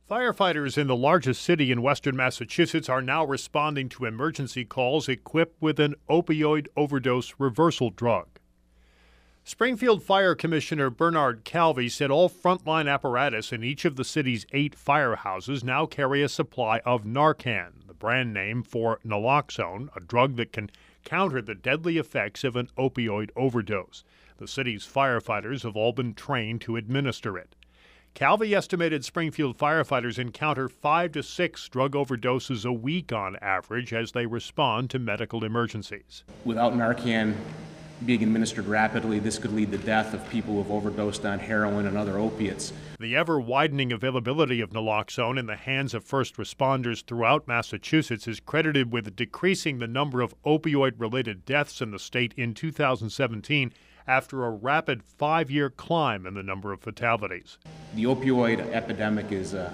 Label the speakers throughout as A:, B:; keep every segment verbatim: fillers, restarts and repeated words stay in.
A: Firefighters in the largest city in western Massachusetts are now responding to emergency calls equipped with an opioid overdose reversal drug. Springfield Fire Commissioner Bernard Calvi said all frontline apparatus in each of the city's eight firehouses now carry a supply of Narcan, the brand name for naloxone, a drug that can counter the deadly effects of an opioid overdose. The city's firefighters have all been trained to administer it. Calvi estimated Springfield firefighters encounter five to six drug overdoses a week on average as they respond to medical emergencies.
B: Without Narcan being administered rapidly, this could lead to death of people who have overdosed on heroin and other opiates.
A: The ever-widening availability of naloxone in the hands of first responders throughout Massachusetts is credited with decreasing the number of opioid-related deaths in the state in two thousand seventeen after a rapid five-year climb in the number of fatalities.
B: The opioid epidemic is a,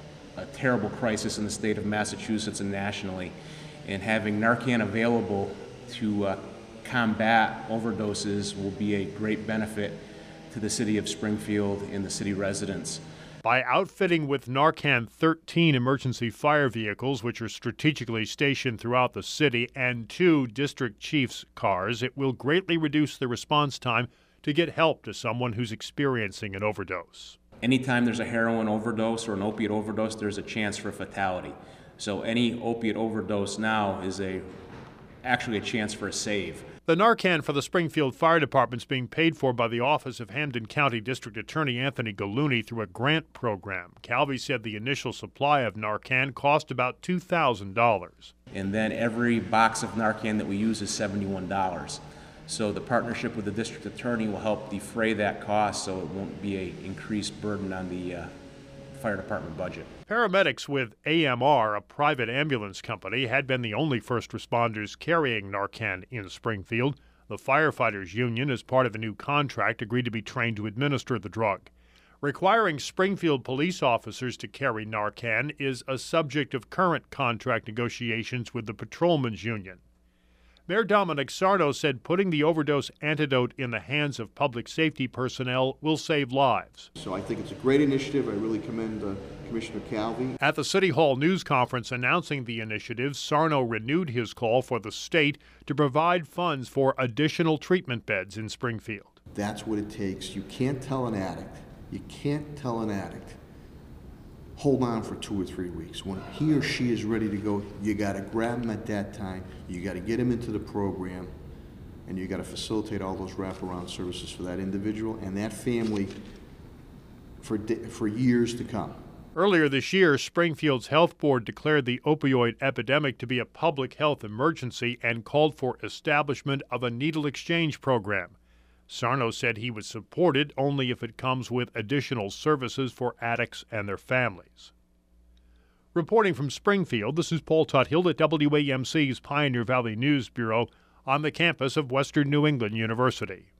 B: a terrible crisis in the state of Massachusetts and nationally, and having Narcan available to uh, combat overdoses will be a great benefit to the city of Springfield and the city residents.
A: By outfitting with Narcan thirteen emergency fire vehicles, which are strategically stationed throughout the city, and two district chiefs' cars, it will greatly reduce the response time to get help to someone who's experiencing an overdose.
B: Anytime there's a heroin overdose or an opiate overdose, there's a chance for fatality. So any opiate overdose now is a actually a chance for a save.
A: The Narcan for the Springfield Fire Department is being paid for by the Office of Hampden County District Attorney Anthony Gallooni through a grant program. Calvi said the initial supply of Narcan cost about two thousand dollars.
B: And then every box of Narcan that we use is seventy-one dollars. So the partnership with the district attorney will help defray that cost so it won't be an increased burden on the uh, fire department budget.
A: Paramedics with A M R, a private ambulance company, had been the only first responders carrying Narcan in Springfield. The Firefighters Union, as part of a new contract, agreed to be trained to administer the drug. Requiring Springfield police officers to carry Narcan is a subject of current contract negotiations with the Patrolmen's Union. Mayor Dominic Sarno said putting the overdose antidote in the hands of public safety personnel will save lives.
C: So I think it's a great initiative. I really commend uh, Commissioner Calvi.
A: At the City Hall news conference announcing the initiative, Sarno renewed his call for the state to provide funds for additional treatment beds in Springfield.
C: That's what it takes. You can't tell an addict, you can't tell an addict, hold on for two or three weeks. When he or she is ready to go, you got to grab him at that time. You got to get him into the program, and you got to facilitate all those wraparound services for that individual and that family for for years to come.
A: Earlier this year, Springfield's health board declared the opioid epidemic to be a public health emergency and called for establishment of a needle exchange program. Sarno said he would support it only if it comes with additional services for addicts and their families. Reporting from Springfield, this is Paul Tuthill at W A M C's Pioneer Valley News Bureau on the campus of Western New England University.